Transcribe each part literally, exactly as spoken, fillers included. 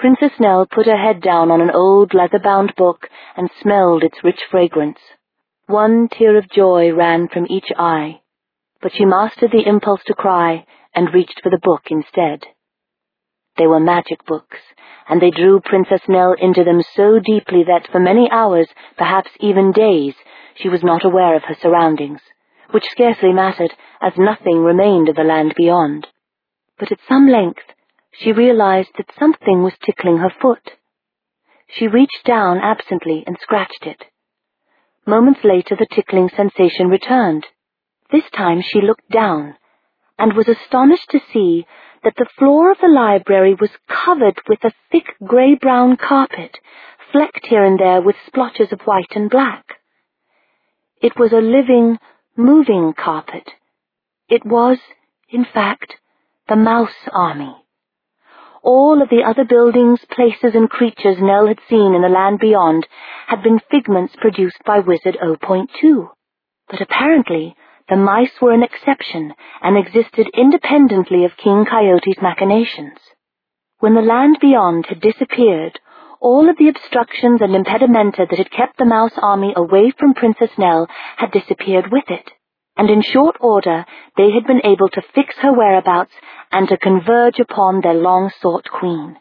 Princess Nell put her head down on an old leather-bound book and smelled its rich fragrance. One tear of joy ran from each eye, but she mastered the impulse to cry and reached for the book instead. They were magic books, and they drew Princess Nell into them so deeply that for many hours, perhaps even days, she was not aware of her surroundings, which scarcely mattered, as nothing remained of the land beyond. But at some length, she realized that something was tickling her foot. She reached down absently and scratched it. Moments later, the tickling sensation returned. This time she looked down, and was astonished to see that the floor of the library was covered with a thick grey-brown carpet, flecked here and there with splotches of white and black. It was a living, moving carpet. It was, in fact, the Mouse Army. All of the other buildings, places, and creatures Nell had seen in the land beyond had been figments produced by Wizard O point two. But apparently, the mice were an exception and existed independently of King Coyote's machinations. When the land beyond had disappeared, all of the obstructions and impedimenta that had kept the Mouse Army away from Princess Nell had disappeared with it, and in short order they had been able to fix her whereabouts and to converge upon their long-sought queen.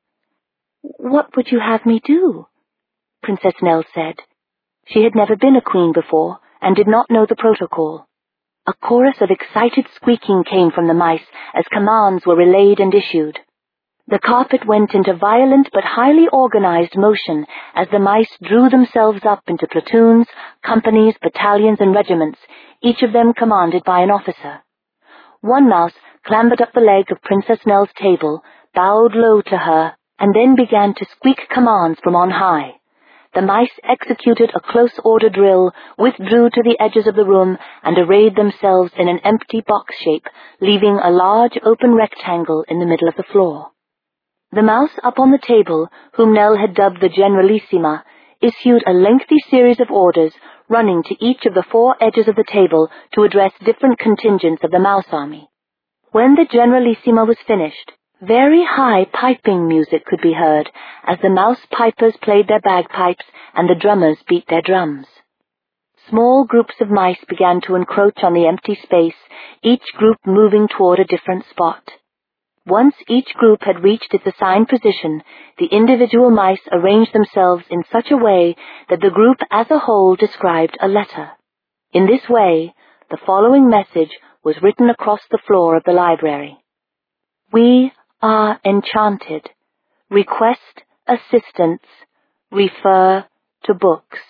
"What would you have me do?" Princess Nell said. She had never been a queen before and did not know the protocol. A chorus of excited squeaking came from the mice as commands were relayed and issued. The carpet went into violent but highly organized motion as the mice drew themselves up into platoons, companies, battalions, and regiments, each of them commanded by an officer. One mouse clambered up the leg of Princess Nell's table, bowed low to her, and then began to squeak commands from on high. The mice executed a close-order drill, withdrew to the edges of the room, and arrayed themselves in an empty box shape, leaving a large open rectangle in the middle of the floor. The mouse up on the table, whom Nell had dubbed the Generalissima, issued a lengthy series of orders, running to each of the four edges of the table to address different contingents of the Mouse Army. When the Generalissima was finished, very high piping music could be heard as the mouse pipers played their bagpipes and the drummers beat their drums. Small groups of mice began to encroach on the empty space, each group moving toward a different spot. Once each group had reached its assigned position, the individual mice arranged themselves in such a way that the group as a whole described a letter. In this way, the following message was written across the floor of the library. "We are enchanted. Request assistance. Refer to books."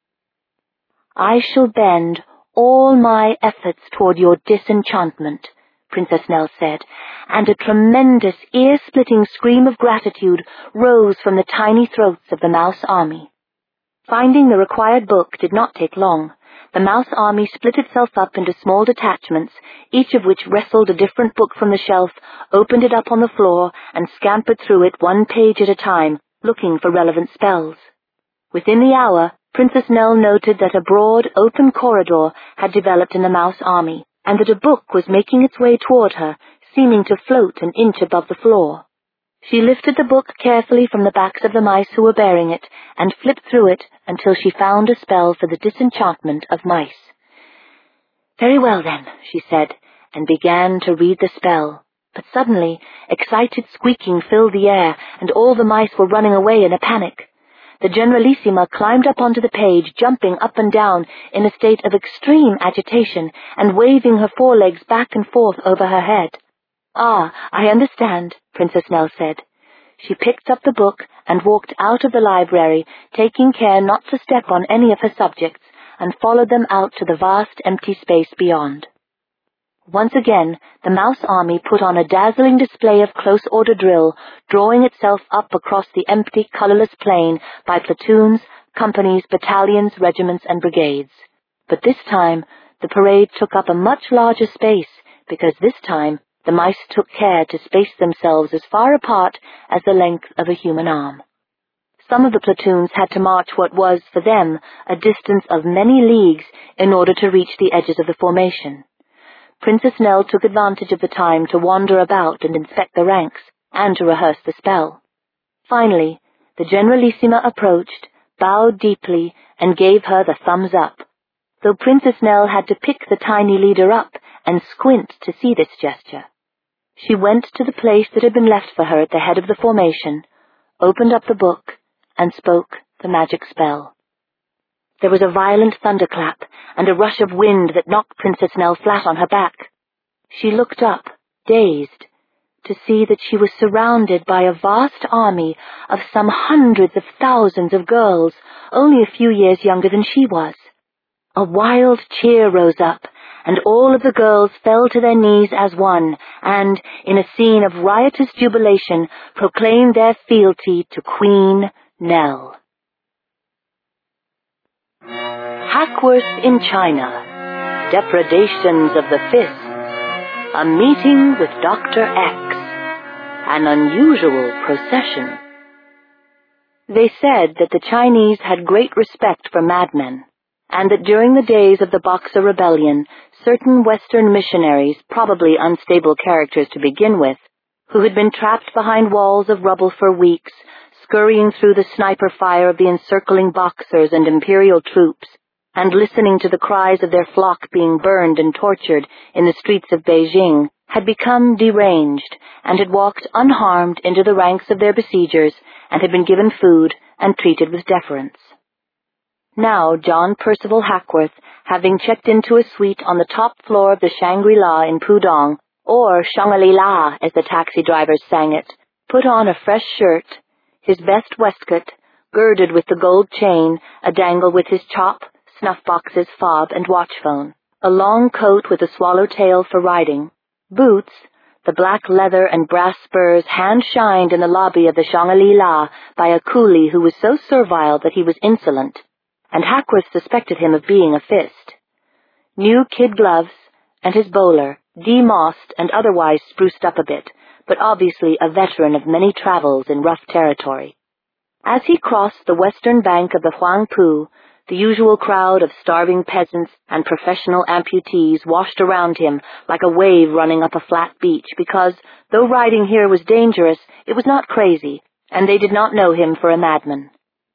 "I shall bend all my efforts toward your disenchantment," Princess Nell said, and a tremendous, ear-splitting scream of gratitude rose from the tiny throats of the Mouse Army. Finding the required book did not take long. The Mouse Army split itself up into small detachments, each of which wrestled a different book from the shelf, opened it up on the floor, and scampered through it one page at a time, looking for relevant spells. Within the hour, Princess Nell noted that a broad, open corridor had developed in the Mouse Army, and that a book was making its way toward her, seeming to float an inch above the floor. She lifted the book carefully from the backs of the mice who were bearing it, and flipped through it until she found a spell for the disenchantment of mice. "Very well, then," she said, and began to read the spell. But suddenly, excited squeaking filled the air, and all the mice were running away in a panic. The Generalissima climbed up onto the page, jumping up and down in a state of extreme agitation, and waving her forelegs back and forth over her head. "Ah, I understand," Princess Nell said. She picked up the book and walked out of the library, taking care not to step on any of her subjects, and followed them out to the vast empty space beyond. Once again, the Mouse Army put on a dazzling display of close-order drill, drawing itself up across the empty, colorless plain by platoons, companies, battalions, regiments, and brigades. But this time, the parade took up a much larger space, because this time the mice took care to space themselves as far apart as the length of a human arm. Some of the platoons had to march what was, for them, a distance of many leagues in order to reach the edges of the formation. Princess Nell took advantage of the time to wander about and inspect the ranks, and to rehearse the spell. Finally, the Generalissima approached, bowed deeply, and gave her the thumbs up, though Princess Nell had to pick the tiny leader up and squint to see this gesture. She went to the place that had been left for her at the head of the formation, opened up the book, and spoke the magic spell. There was a violent thunderclap and a rush of wind that knocked Princess Nell flat on her back. She looked up, dazed, to see that she was surrounded by a vast army of some hundreds of thousands of girls, only a few years younger than she was. A wild cheer rose up, and all of the girls fell to their knees as one, and, in a scene of riotous jubilation, proclaimed their fealty to Queen Nell. Hackworth in China. Depredations of the Fist. A meeting with Doctor X. An unusual procession. They said that the Chinese had great respect for madmen, and that during the days of the Boxer Rebellion, certain Western missionaries, probably unstable characters to begin with, who had been trapped behind walls of rubble for weeks, scurrying through the sniper fire of the encircling Boxers and imperial troops, and listening to the cries of their flock being burned and tortured in the streets of Beijing, had become deranged and had walked unharmed into the ranks of their besiegers and had been given food and treated with deference. Now John Percival Hackworth, having checked into a suite on the top floor of the Shangri-La in Pudong, or Shangri-La as the taxi drivers sang it, put on a fresh shirt, his best waistcoat, girded with the gold chain, a dangle with his chop, snuff-boxes, fob, and watch phone, a long coat with a swallow-tail for riding, boots, the black leather and brass spurs hand-shined in the lobby of the Shangri-La by a coolie who was so servile that he was insolent, and Hackworth suspected him of being a fist. New kid gloves, and his bowler, demossed and otherwise spruced up a bit, but obviously a veteran of many travels in rough territory. As he crossed the western bank of the Huangpu, the usual crowd of starving peasants and professional amputees washed around him like a wave running up a flat beach because, though riding here was dangerous, it was not crazy, and they did not know him for a madman.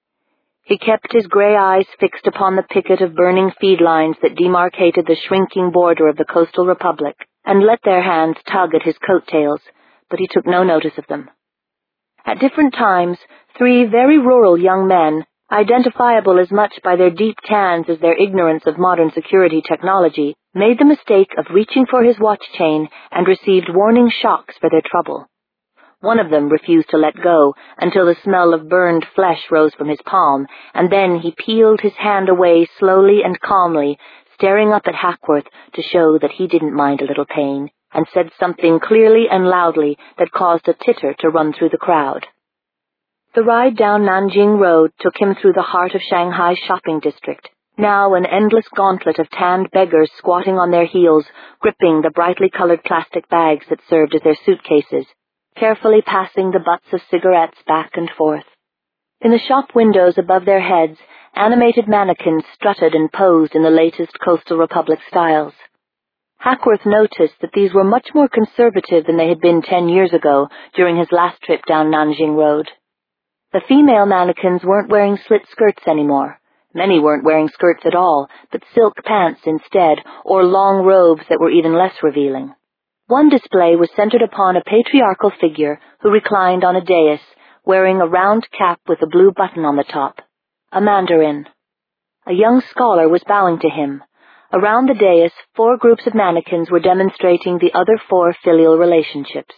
He kept his gray eyes fixed upon the picket of burning feed lines that demarcated the shrinking border of the coastal republic, and let their hands tug at his coattails, but he took no notice of them. At different times, three very rural young men, identifiable as much by their deep tans as their ignorance of modern security technology, made the mistake of reaching for his watch chain and received warning shocks for their trouble. One of them refused to let go until the smell of burned flesh rose from his palm, and then he peeled his hand away slowly and calmly, staring up at Hackworth to show that he didn't mind a little pain, and said something clearly and loudly that caused a titter to run through the crowd. The ride down Nanjing Road took him through the heart of Shanghai's shopping district, now an endless gauntlet of tanned beggars squatting on their heels, gripping the brightly colored plastic bags that served as their suitcases, carefully passing the butts of cigarettes back and forth. In the shop windows above their heads, animated mannequins strutted and posed in the latest coastal republic styles. Hackworth noticed that these were much more conservative than they had been ten years ago during his last trip down Nanjing Road. The female mannequins weren't wearing slit skirts anymore. Many weren't wearing skirts at all, but silk pants instead, or long robes that were even less revealing. One display was centered upon a patriarchal figure who reclined on a dais, wearing a round cap with a blue button on the top. A mandarin. A young scholar was bowing to him. Around the dais, four groups of mannequins were demonstrating the other four filial relationships.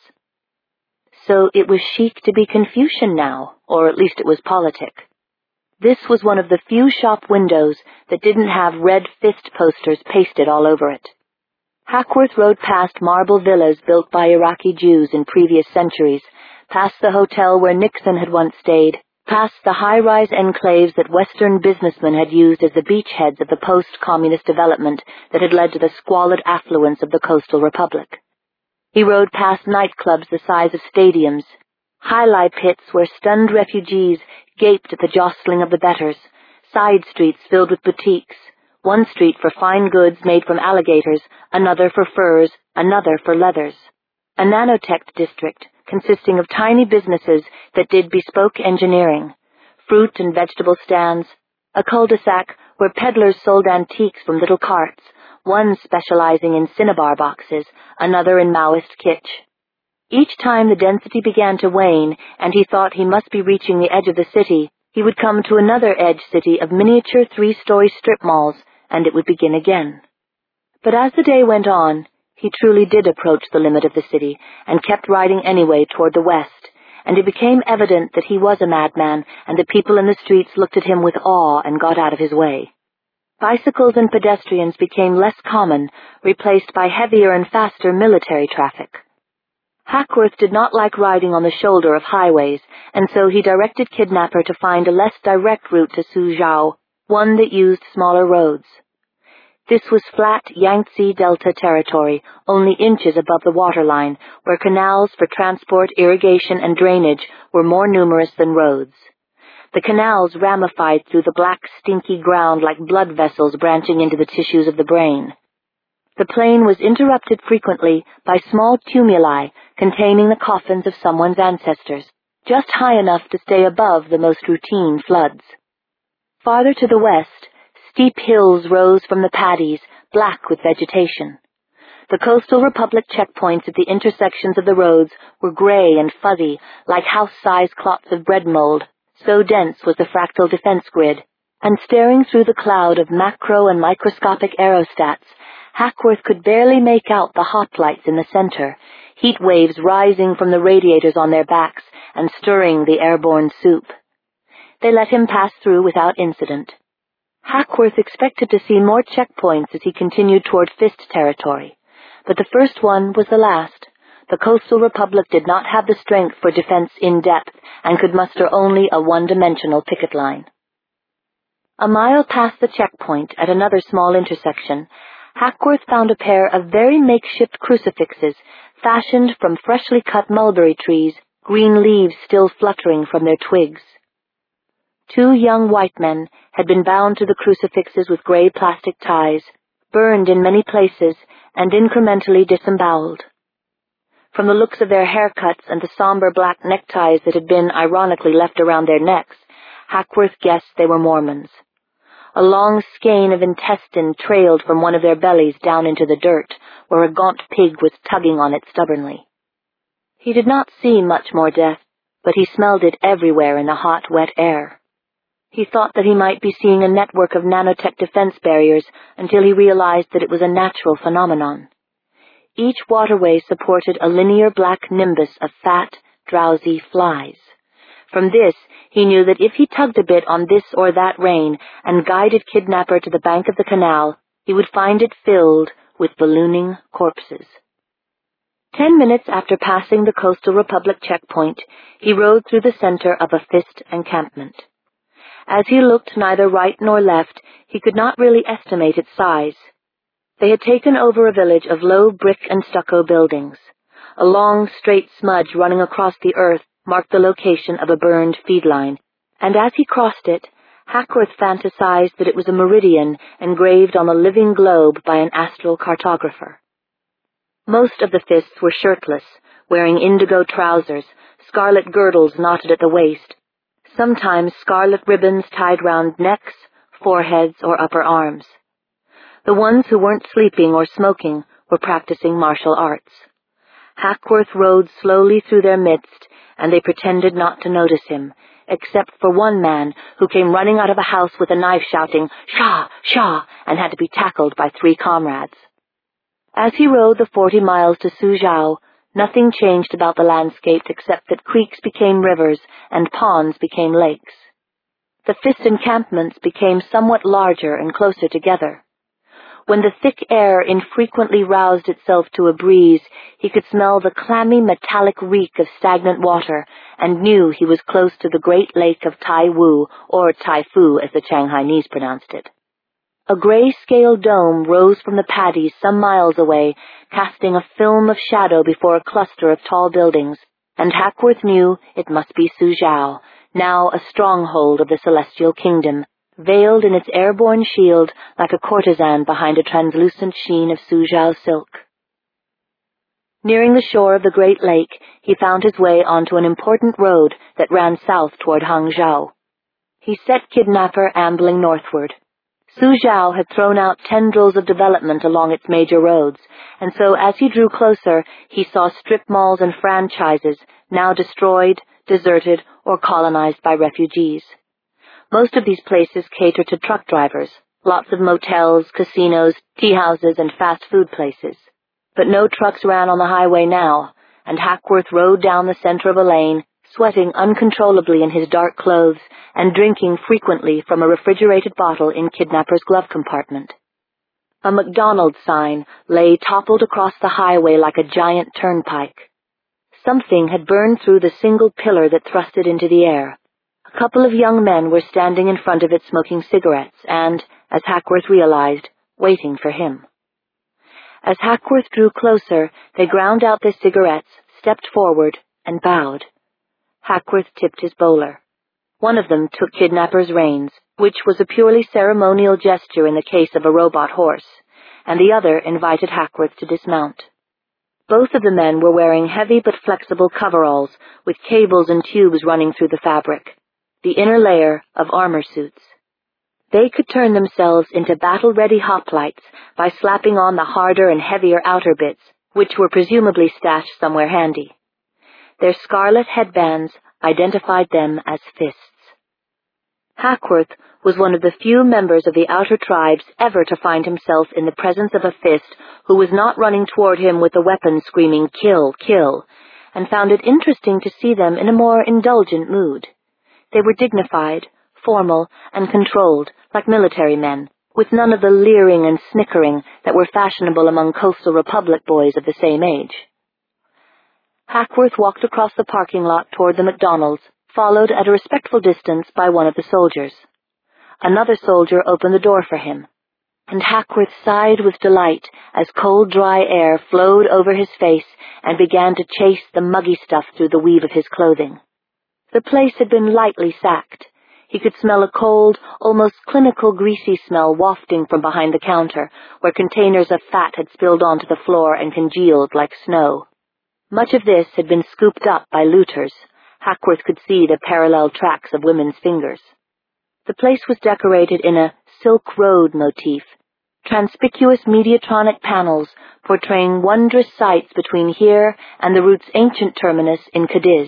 So it was chic to be Confucian now, or at least it was politic. This was one of the few shop windows that didn't have red fist posters pasted all over it. Hackworth rode past marble villas built by Iraqi Jews in previous centuries, past the hotel where Nixon had once stayed, past the high-rise enclaves that Western businessmen had used as the beachheads of the post-communist development that had led to the squalid affluence of the coastal republic. He rode past nightclubs the size of stadiums, high-lie pits where stunned refugees gaped at the jostling of the betters, side streets filled with boutiques, one street for fine goods made from alligators, another for furs, another for leathers. A nanotech district, consisting of tiny businesses that did bespoke engineering, fruit and vegetable stands, a cul-de-sac where peddlers sold antiques from little carts, one specializing in cinnabar boxes, another in Maoist kitsch. Each time the density began to wane and he thought he must be reaching the edge of the city, he would come to another edge city of miniature three-story strip malls, and it would begin again. But as the day went on, he truly did approach the limit of the city and kept riding anyway toward the west, and it became evident that he was a madman and the people in the streets looked at him with awe and got out of his way. Bicycles and pedestrians became less common, replaced by heavier and faster military traffic. Hackworth did not like riding on the shoulder of highways, and so he directed Kidnapper to find a less direct route to Suzhou, one that used smaller roads. This was flat Yangtze Delta territory, only inches above the waterline, where canals for transport, irrigation, and drainage were more numerous than roads. The canals ramified through the black, stinky ground like blood vessels branching into the tissues of the brain. The plain was interrupted frequently by small tumuli containing the coffins of someone's ancestors, just high enough to stay above the most routine floods. Farther to the west, steep hills rose from the paddies, black with vegetation. The Coastal Republic checkpoints at the intersections of the roads were gray and fuzzy, like house-sized clots of bread mold, so dense was the fractal defense grid, and staring through the cloud of macro and microscopic aerostats, Hackworth could barely make out the hoplites in the center, heat waves rising from the radiators on their backs and stirring the airborne soup. They let him pass through without incident. Hackworth expected to see more checkpoints as he continued toward Fist territory, but the first one was the last. The Coastal Republic did not have the strength for defense in depth and could muster only a one-dimensional picket line. A mile past the checkpoint, at another small intersection, Hackworth found a pair of very makeshift crucifixes fashioned from freshly cut mulberry trees, green leaves still fluttering from their twigs. Two young white men had been bound to the crucifixes with gray plastic ties, burned in many places, and incrementally disemboweled. From the looks of their haircuts and the somber black neckties that had been ironically left around their necks, Hackworth guessed they were Mormons. A long skein of intestine trailed from one of their bellies down into the dirt, where a gaunt pig was tugging on it stubbornly. He did not see much more death, but he smelled it everywhere in the hot, wet air. He thought that he might be seeing a network of nanotech defense barriers until he realized that it was a natural phenomenon. Each waterway supported a linear black nimbus of fat, drowsy flies. From this, he knew that if he tugged a bit on this or that rein and guided Kidnapper to the bank of the canal, he would find it filled with ballooning corpses. Ten minutes after passing the Coastal Republic checkpoint, he rode through the center of a Fist encampment. As he looked neither right nor left, he could not really estimate its size. They had taken over a village of low brick and stucco buildings. A long, straight smudge running across the earth marked the location of a burned feed line, and as he crossed it, Hackworth fantasized that it was a meridian engraved on a living globe by an astral cartographer. Most of the Fists were shirtless, wearing indigo trousers, scarlet girdles knotted at the waist, sometimes scarlet ribbons tied round necks, foreheads, or upper arms. The ones who weren't sleeping or smoking were practicing martial arts. Hackworth rode slowly through their midst, and they pretended not to notice him, except for one man who came running out of a house with a knife shouting, "Shah! Shah!" and had to be tackled by three comrades. As he rode the forty miles to Suzhou, nothing changed about the landscape except that creeks became rivers and ponds became lakes. The Fist encampments became somewhat larger and closer together. When the thick air infrequently roused itself to a breeze, he could smell the clammy metallic reek of stagnant water and knew he was close to the great lake of Tai Wu, or Tai Fu as the Shanghainese pronounced it. A gray-scale dome rose from the paddies some miles away, casting a film of shadow before a cluster of tall buildings, and Hackworth knew it must be Suzhou, now a stronghold of the Celestial Kingdom, veiled in its airborne shield like a courtesan behind a translucent sheen of Suzhou silk. Nearing the shore of the Great Lake, he found his way onto an important road that ran south toward Hangzhou. He set Kidnapper ambling northward. Su Zhao had thrown out tendrils of development along its major roads, and so as he drew closer, he saw strip malls and franchises now destroyed, deserted, or colonized by refugees. Most of these places cater to truck drivers, lots of motels, casinos, tea houses, and fast food places. But no trucks ran on the highway now, and Hackworth rode down the center of a lane, sweating uncontrollably in his dark clothes and drinking frequently from a refrigerated bottle in Kidnapper's glove compartment. A McDonald's sign lay toppled across the highway like a giant turnpike. Something had burned through the single pillar that thrust it into the air. A couple of young men were standing in front of it smoking cigarettes and, as Hackworth realized, waiting for him. As Hackworth drew closer, they ground out their cigarettes, stepped forward, and bowed. Hackworth tipped his bowler. One of them took Kidnapper's reins, which was a purely ceremonial gesture in the case of a robot horse, and the other invited Hackworth to dismount. Both of the men were wearing heavy but flexible coveralls, with cables and tubes running through the fabric, the inner layer of armor suits. They could turn themselves into battle-ready hoplites by slapping on the harder and heavier outer bits, which were presumably stashed somewhere handy. Their scarlet headbands identified them as fists. Hackworth was one of the few members of the outer tribes ever to find himself in the presence of a fist who was not running toward him with a weapon screaming, "Kill, kill," and found it interesting to see them in a more indulgent mood. They were dignified, formal, and controlled, like military men, with none of the leering and snickering that were fashionable among coastal republic boys of the same age. Hackworth walked across the parking lot toward the McDonald's, followed at a respectful distance by one of the soldiers. Another soldier opened the door for him, and Hackworth sighed with delight as cold, dry air flowed over his face and began to chase the muggy stuff through the weave of his clothing. The place had been lightly sacked. He could smell a cold, almost clinical greasy smell wafting from behind the counter, where containers of fat had spilled onto the floor and congealed like snow. Much of this had been scooped up by looters. Hackworth could see the parallel tracks of women's fingers. The place was decorated in a Silk Road motif, conspicuous Mediatronic panels portraying wondrous sights between here and the route's ancient terminus in Cadiz.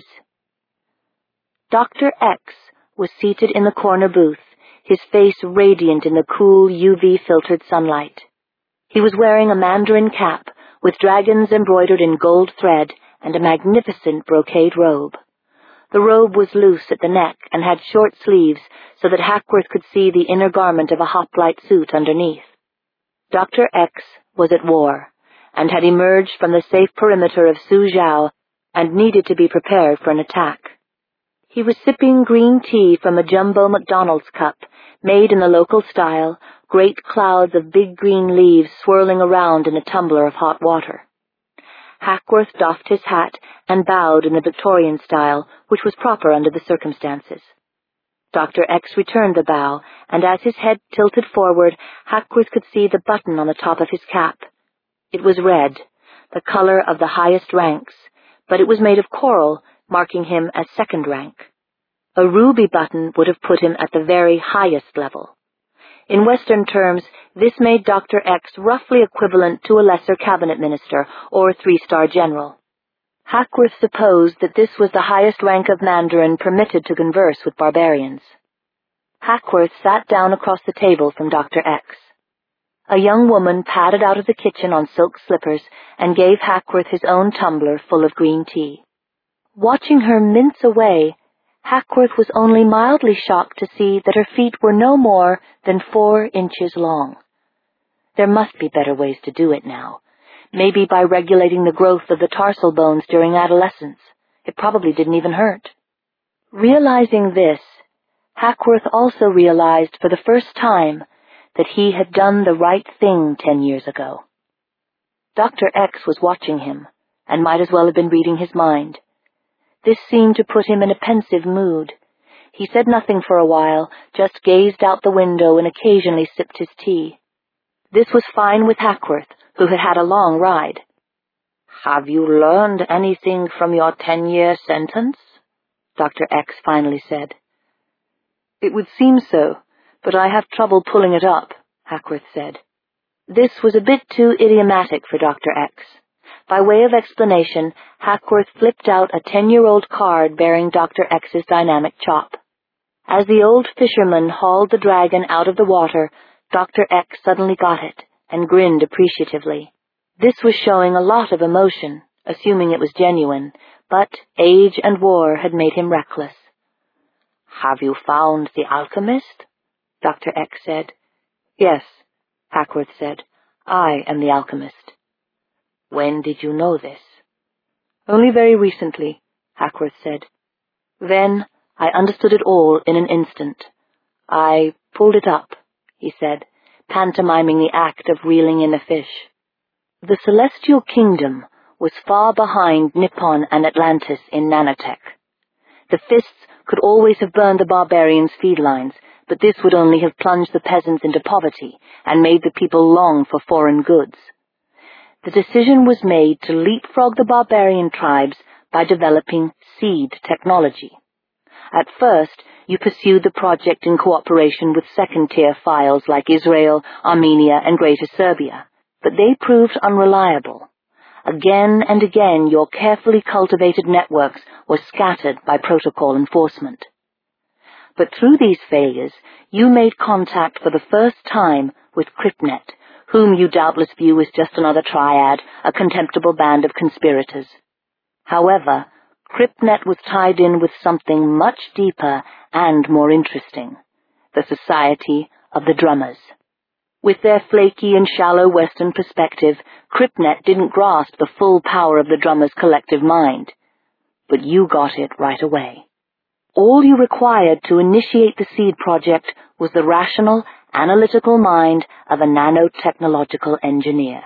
Doctor X was seated in the corner booth, his face radiant in the cool U V-filtered sunlight. He was wearing a mandarin cap with dragons embroidered in gold thread and a magnificent brocade robe. The robe was loose at the neck and had short sleeves so that Hackworth could see the inner garment of a hoplite suit underneath. Doctor X was at war, and had emerged from the safe perimeter of Su Zhao and needed to be prepared for an attack. He was sipping green tea from a jumbo McDonald's cup, made in the local style, great clouds of big green leaves swirling around in a tumbler of hot water. Hackworth doffed his hat and bowed in the Victorian style, which was proper under the circumstances. Doctor X returned the bow, and as his head tilted forward, Hackworth could see the button on the top of his cap. It was red, the color of the highest ranks, but it was made of coral, marking him as second rank. A ruby button would have put him at the very highest level. In Western terms, this made Doctor X roughly equivalent to a lesser cabinet minister or three-star general. Hackworth supposed that this was the highest rank of Mandarin permitted to converse with barbarians. Hackworth sat down across the table from Doctor X. A young woman padded out of the kitchen on silk slippers and gave Hackworth his own tumbler full of green tea. Watching her mince away, Hackworth was only mildly shocked to see that her feet were no more than four inches long. There must be better ways to do it now, maybe by regulating the growth of the tarsal bones during adolescence. It probably didn't even hurt. Realizing this, Hackworth also realized for the first time that he had done the right thing ten years ago. Doctor X was watching him, and might as well have been reading his mind. This seemed to put him in a pensive mood. He said nothing for a while, just gazed out the window and occasionally sipped his tea. This was fine with Hackworth, who had had a long ride. Have you learned anything from your ten-year sentence? Doctor X finally said. It would seem so, but I have trouble pulling it up, Hackworth said. This was a bit too idiomatic for Doctor X. By way of explanation, Hackworth flipped out a ten-year-old card bearing Doctor X's dynamic chop. As the old fisherman hauled the dragon out of the water, Doctor X suddenly got it and grinned appreciatively. This was showing a lot of emotion, assuming it was genuine, but age and war had made him reckless. Have you found the alchemist? Doctor X said. Yes, Hackworth said. I am the alchemist. When did you know this? Only very recently, Hackworth said. Then I understood it all in an instant. I pulled it up, he said, pantomiming the act of reeling in a fish. The Celestial Kingdom was far behind Nippon and Atlantis in nanotech. The fists could always have burned the barbarians' feedlines, but this would only have plunged the peasants into poverty and made the people long for foreign goods. The decision was made to leapfrog the barbarian tribes by developing seed technology. At first, you pursued the project in cooperation with second-tier files like Israel, Armenia, and Greater Serbia, but they proved unreliable. Again and again, your carefully cultivated networks were scattered by protocol enforcement. But through these failures, you made contact for the first time with Cryptnet, whom you doubtless view as just another triad, a contemptible band of conspirators. However, Cryptnet was tied in with something much deeper and more interesting, the Society of the Drummers. With their flaky and shallow Western perspective, Cryptnet didn't grasp the full power of the Drummers' collective mind. But you got it right away. All you required to initiate the SEED project was the rational, analytical mind of a nanotechnological engineer.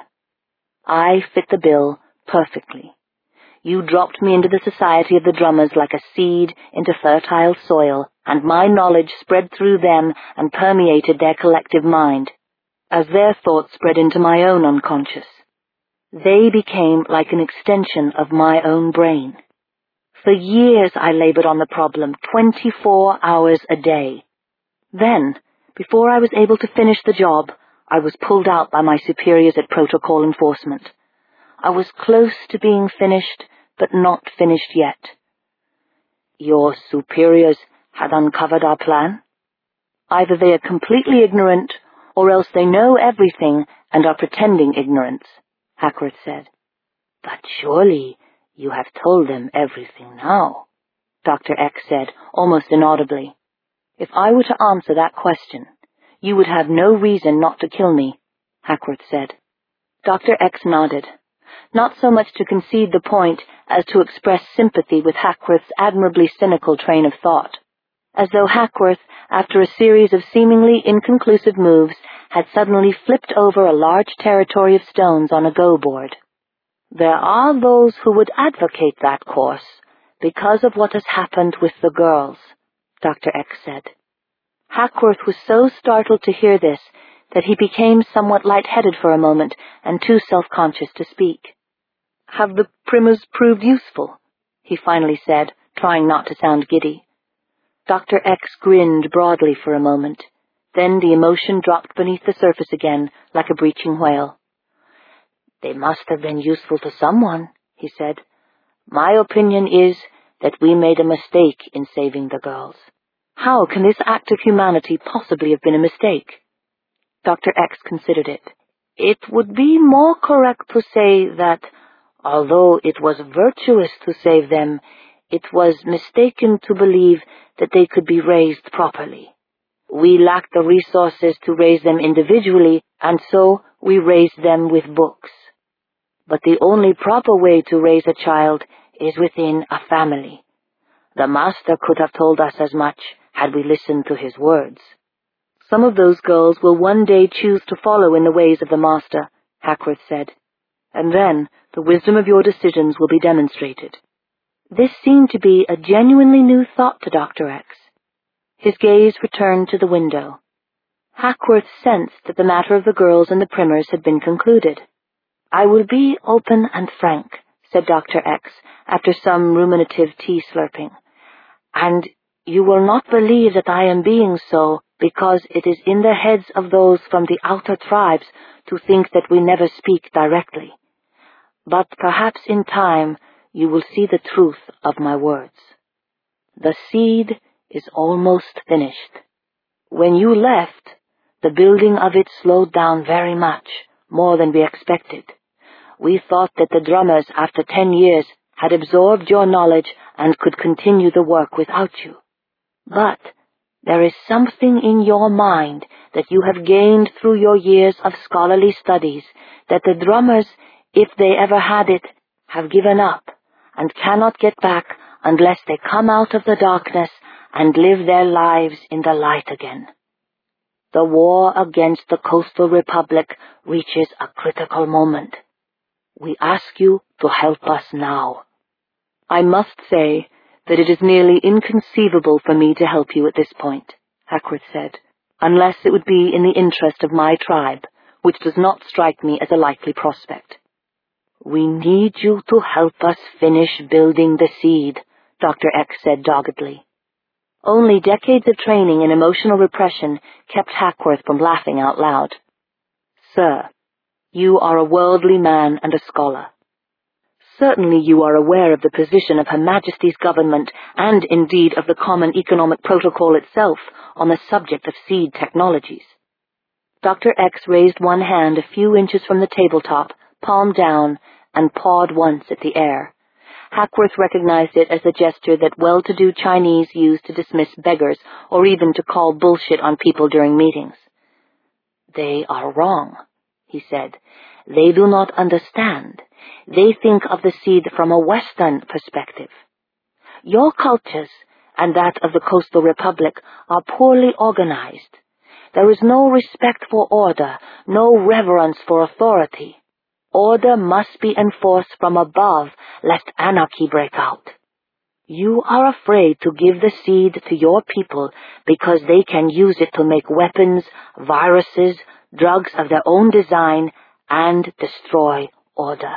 I fit the bill perfectly. You dropped me into the Society of the Drummers like a seed into fertile soil, and my knowledge spread through them and permeated their collective mind, as their thoughts spread into my own unconscious. They became like an extension of my own brain. For years I labored on the problem, twenty-four hours a day. Then, before I was able to finish the job, I was pulled out by my superiors at protocol enforcement. I was close to being finished, but not finished yet. Your superiors had uncovered our plan? Either they are completely ignorant, or else they know everything and are pretending ignorance, Hackworth said. But surely you have told them everything now, Doctor X said, almost inaudibly. If I were to answer that question, you would have no reason not to kill me, Hackworth said. Doctor X nodded, not so much to concede the point as to express sympathy with Hackworth's admirably cynical train of thought, as though Hackworth, after a series of seemingly inconclusive moves, had suddenly flipped over a large territory of stones on a go board. There are those who would advocate that course because of what has happened with the girls, Doctor X said. Hackworth was so startled to hear this that he became somewhat lightheaded for a moment and too self-conscious to speak. Have the primers proved useful? He finally said, trying not to sound giddy. Doctor X grinned broadly for a moment. Then the emotion dropped beneath the surface again, like a breaching whale. They must have been useful to someone, he said. My opinion is that we made a mistake in saving the girls. How can this act of humanity possibly have been a mistake? Doctor X considered it. It would be more correct to say that, although it was virtuous to save them, it was mistaken to believe that they could be raised properly. We lacked the resources to raise them individually, and so we raised them with books. But the only proper way to raise a child is within a family. The Master could have told us as much had we listened to his words. Some of those girls will one day choose to follow in the ways of the Master, Hackworth said, and then the wisdom of your decisions will be demonstrated. This seemed to be a genuinely new thought to Doctor X. His gaze returned to the window. Hackworth sensed that the matter of the girls and the primers had been concluded. I will be open and frank, said Doctor X, after some ruminative tea slurping. And you will not believe that I am being so, because it is in the heads of those from the outer tribes to think that we never speak directly. But perhaps in time you will see the truth of my words. The seed is almost finished. When you left, the building of it slowed down very much, more than we expected. We thought that the drummers, after ten years, had absorbed your knowledge and could continue the work without you. But there is something in your mind that you have gained through your years of scholarly studies that the drummers, if they ever had it, have given up and cannot get back unless they come out of the darkness and live their lives in the light again. The war against the Coastal Republic reaches a critical moment. We ask you to help us now. I must say that it is nearly inconceivable for me to help you at this point, Hackworth said, unless it would be in the interest of my tribe, which does not strike me as a likely prospect. We need you to help us finish building the seed, Doctor X said doggedly. Only decades of training in emotional repression kept Hackworth from laughing out loud. Sir, you are a worldly man and a scholar. Certainly you are aware of the position of Her Majesty's government and indeed of the Common Economic Protocol itself on the subject of seed technologies. Doctor X raised one hand a few inches from the tabletop, palm down, and pawed once at the air. Hackworth recognized it as a gesture that well-to-do Chinese use to dismiss beggars or even to call bullshit on people during meetings. They are wrong, he said. They do not understand. They think of the seed from a Western perspective. Your cultures and that of the Coastal Republic are poorly organized. There is no respect for order, no reverence for authority. Order must be enforced from above, lest anarchy break out. You are afraid to give the seed to your people because they can use it to make weapons, viruses, drugs of their own design, and destroy order.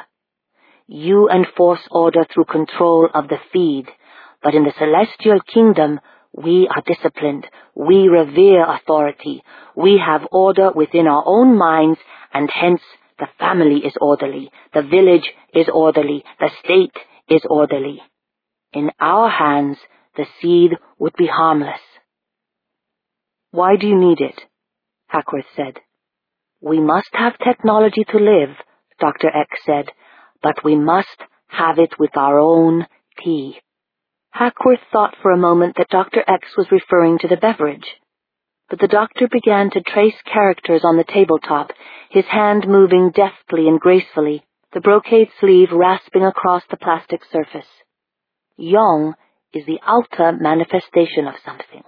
You enforce order through control of the feed, but in the celestial kingdom, we are disciplined, we revere authority, we have order within our own minds, and hence the family is orderly, the village is orderly, the state is orderly. In our hands, the seed would be harmless. Why do you need it? Hackworth said. We must have technology to live, Doctor X said, but we must have it with our own tea. Hackworth thought for a moment that Doctor X was referring to the beverage. But the doctor began to trace characters on the tabletop, his hand moving deftly and gracefully, the brocade sleeve rasping across the plastic surface. Yang is the outer manifestation of something.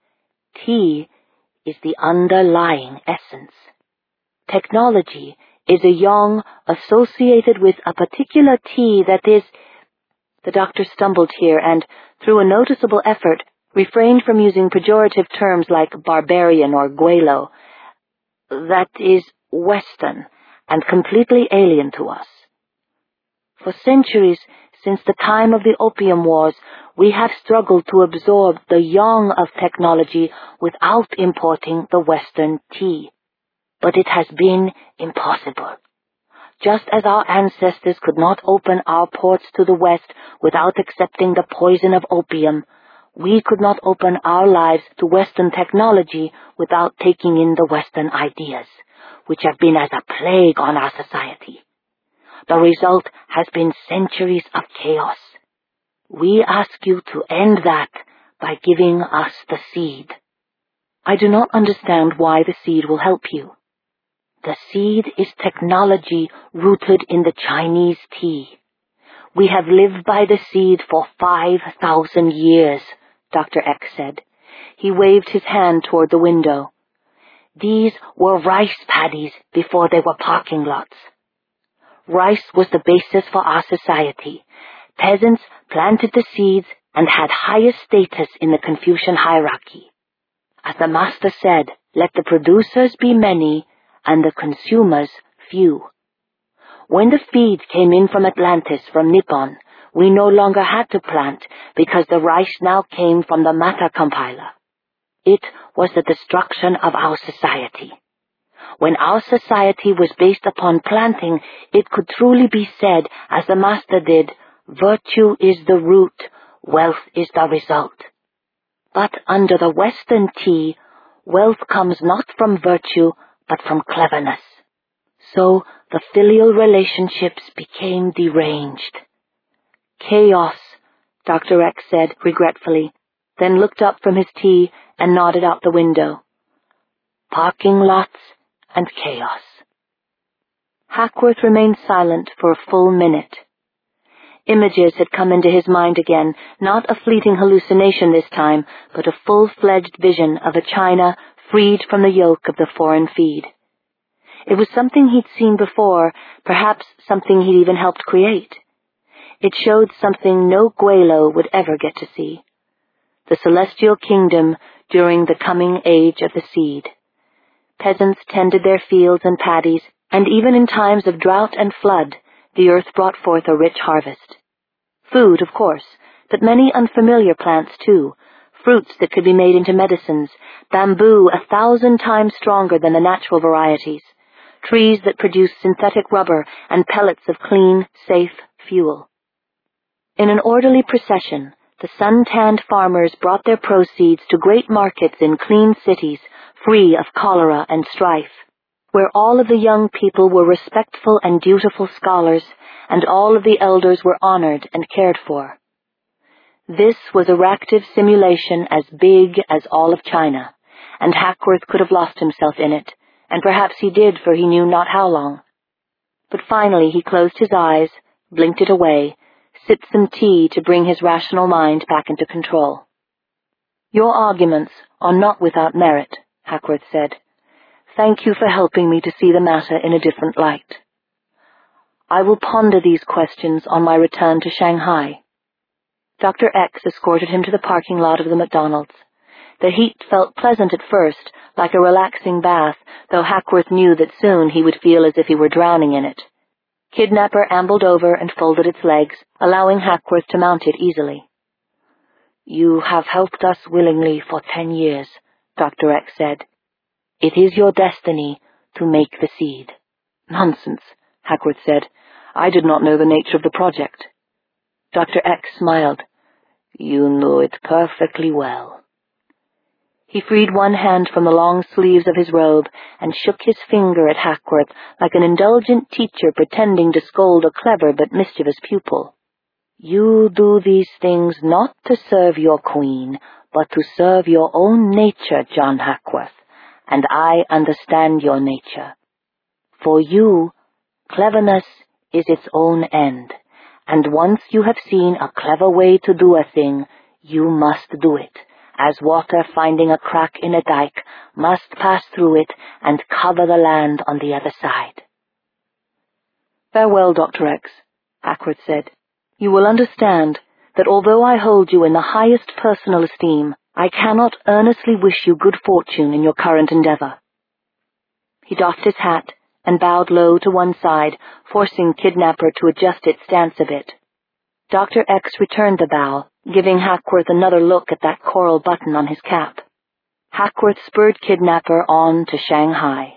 Tea is the underlying essence. Technology is a yang associated with a particular tea that is... The doctor stumbled here and, through a noticeable effort, refrained from using pejorative terms like barbarian or guelo. That is Western and completely alien to us. For centuries, since the time of the Opium Wars, we have struggled to absorb the yang of technology without importing the Western tea. But it has been impossible. Just as our ancestors could not open our ports to the West without accepting the poison of opium, we could not open our lives to Western technology without taking in the Western ideas, which have been as a plague on our society. The result has been centuries of chaos. We ask you to end that by giving us the seed. I do not understand why the seed will help you. The seed is technology rooted in the Chinese tea. We have lived by the seed for five thousand years, Doctor X said. He waved his hand toward the window. These were rice paddies before they were parking lots. Rice was the basis for our society. Peasants planted the seeds and had highest status in the Confucian hierarchy. As the master said, let the producers be many and the consumers few. When the feed came in from Atlantis, from Nippon, we no longer had to plant because the rice now came from the Mata Compiler. It was the destruction of our society. When our society was based upon planting, it could truly be said, as the Master did, virtue is the root, wealth is the result. But under the Western tea, wealth comes not from virtue, but from cleverness. So the filial relationships became deranged. Chaos, Doctor X said regretfully, then looked up from his tea and nodded out the window. Parking lots and chaos. Hackworth remained silent for a full minute. Images had come into his mind again, not a fleeting hallucination this time, but a full-fledged vision of a China freed from the yoke of the foreign feed. It was something he'd seen before, perhaps something he'd even helped create. It showed something no Guelo would ever get to see. The celestial kingdom during the coming age of the seed. Peasants tended their fields and paddies, and even in times of drought and flood, the earth brought forth a rich harvest. Food, of course, but many unfamiliar plants too, fruits that could be made into medicines, bamboo a thousand times stronger than the natural varieties, trees that produced synthetic rubber and pellets of clean, safe fuel. In an orderly procession, the sun-tanned farmers brought their proceeds to great markets in clean cities, free of cholera and strife, where all of the young people were respectful and dutiful scholars, and all of the elders were honored and cared for. This was a reactive simulation as big as all of China, and Hackworth could have lost himself in it, and perhaps he did for he knew not how long. But finally he closed his eyes, blinked it away, sipped some tea to bring his rational mind back into control. Your arguments are not without merit, Hackworth said. Thank you for helping me to see the matter in a different light. I will ponder these questions on my return to Shanghai. Doctor X escorted him to the parking lot of the McDonald's. The heat felt pleasant at first, like a relaxing bath, though Hackworth knew that soon he would feel as if he were drowning in it. Kidnapper ambled over and folded its legs, allowing Hackworth to mount it easily. You have helped us willingly for ten years, Doctor X said. It is your destiny to make the seed. Nonsense, Hackworth said. I did not know the nature of the project. Doctor X smiled. You knew it perfectly well. He freed one hand from the long sleeves of his robe and shook his finger at Hackworth like an indulgent teacher pretending to scold a clever but mischievous pupil. You do these things not to serve your queen, but to serve your own nature, John Hackworth, and I understand your nature. For you, cleverness is its own end, and once you have seen a clever way to do a thing, you must do it, as water finding a crack in a dike must pass through it and cover the land on the other side. Farewell, Doctor X, Hackworth said. You will understand that although I hold you in the highest personal esteem, I cannot earnestly wish you good fortune in your current endeavor. He doffed his hat and bowed low to one side, forcing Kidnapper to adjust its stance a bit. Doctor X returned the bow, giving Hackworth another look at that coral button on his cap. Hackworth spurred Kidnapper on to Shanghai.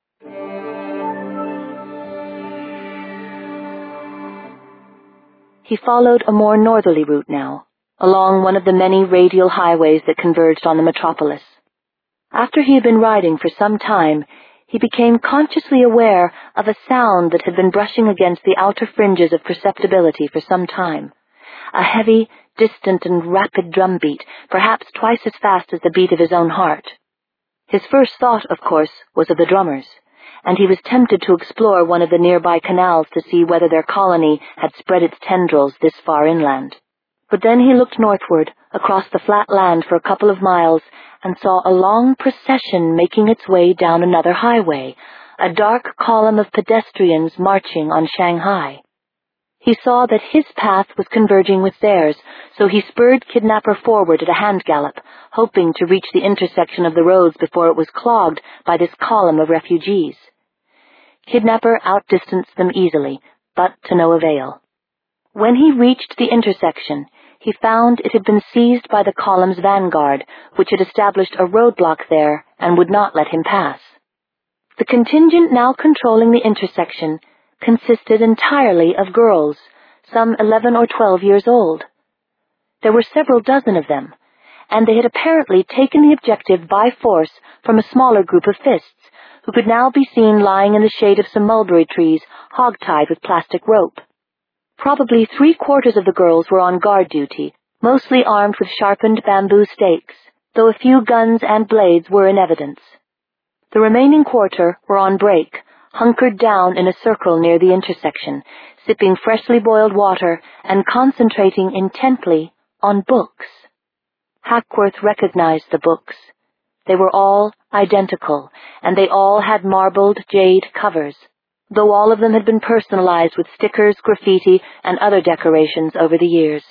He followed a more northerly route now, along one of the many radial highways that converged on the metropolis. After he had been riding for some time, he became consciously aware of a sound that had been brushing against the outer fringes of perceptibility for some time. A heavy, distant, and rapid drumbeat, perhaps twice as fast as the beat of his own heart. His first thought, of course, was of the drummers, and he was tempted to explore one of the nearby canals to see whether their colony had spread its tendrils this far inland. But then he looked northward, across the flat land for a couple of miles, and saw a long procession making its way down another highway, a dark column of pedestrians marching on Shanghai. He saw that his path was converging with theirs, so he spurred Kidnapper forward at a hand gallop, hoping to reach the intersection of the roads before it was clogged by this column of refugees. Kidnapper outdistanced them easily, but to no avail. When he reached the intersection, he found it had been seized by the column's vanguard, which had established a roadblock there and would not let him pass. The contingent now controlling the intersection consisted entirely of girls, some eleven or twelve years old. There were several dozen of them, and they had apparently taken the objective by force from a smaller group of fists, who could now be seen lying in the shade of some mulberry trees, hog-tied with plastic rope. Probably three-quarters of the girls were on guard duty, mostly armed with sharpened bamboo stakes, though a few guns and blades were in evidence. The remaining quarter were on break, hunkered down in a circle near the intersection, sipping freshly boiled water and concentrating intently on books. Hackworth recognized the books. They were all identical, and they all had marbled jade covers, though all of them had been personalized with stickers, graffiti, and other decorations over the years.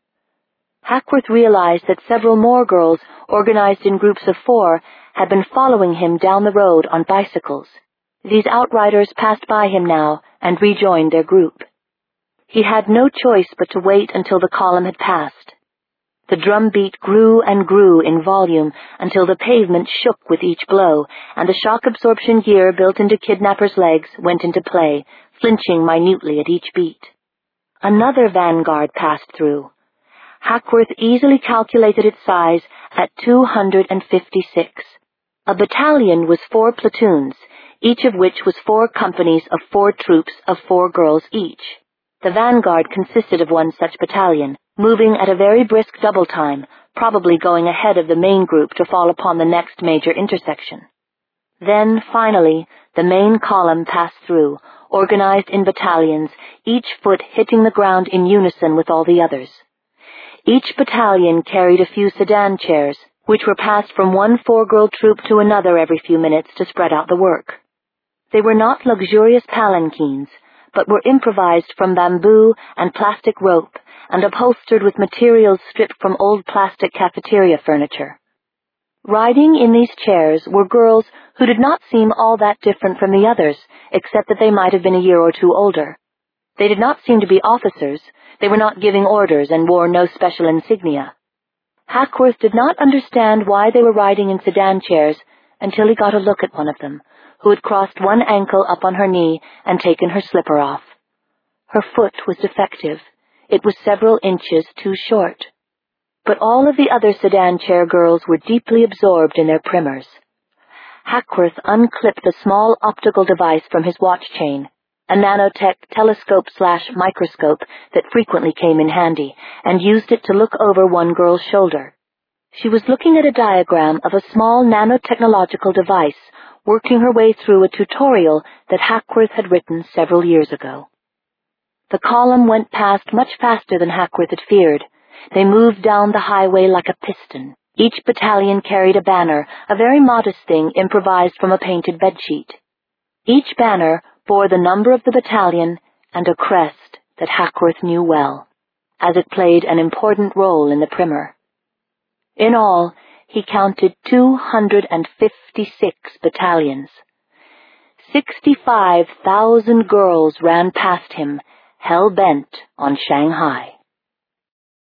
Hackworth realized that several more girls, organized in groups of four, had been following him down the road on bicycles. These outriders passed by him now and rejoined their group. He had no choice but to wait until the column had passed. The drumbeat grew and grew in volume until the pavement shook with each blow, and the shock-absorption gear built into Kidnapper's legs went into play, flinching minutely at each beat. Another vanguard passed through. Hackworth easily calculated its size at two hundred fifty-six. A battalion was four platoons, each of which was four companies of four troops of four girls each. The vanguard consisted of one such battalion, moving at a very brisk double time, probably going ahead of the main group to fall upon the next major intersection. Then, finally, the main column passed through, organized in battalions, each foot hitting the ground in unison with all the others. Each battalion carried a few sedan chairs, which were passed from one four-girl troop to another every few minutes to spread out the work. They were not luxurious palanquins, but were improvised from bamboo and plastic rope and upholstered with materials stripped from old plastic cafeteria furniture. Riding in these chairs were girls who did not seem all that different from the others, except that they might have been a year or two older. They did not seem to be officers. They were not giving orders and wore no special insignia. Hackworth did not understand why they were riding in sedan chairs until he got a look at one of them, who had crossed one ankle up on her knee and taken her slipper off. Her foot was defective. It was several inches too short. But all of the other sedan chair girls were deeply absorbed in their primers. Hackworth unclipped a small optical device from his watch chain, a nanotech telescope-slash-microscope that frequently came in handy, and used it to look over one girl's shoulder. She was looking at a diagram of a small nanotechnological device, working her way through a tutorial that Hackworth had written several years ago. The column went past much faster than Hackworth had feared. They moved down the highway like a piston. Each battalion carried a banner, a very modest thing improvised from a painted bedsheet. Each banner bore the number of the battalion and a crest that Hackworth knew well, as it played an important role in the primer. In all, he counted two hundred fifty-six battalions. Sixty-five thousand girls ran past him, hell-bent on Shanghai.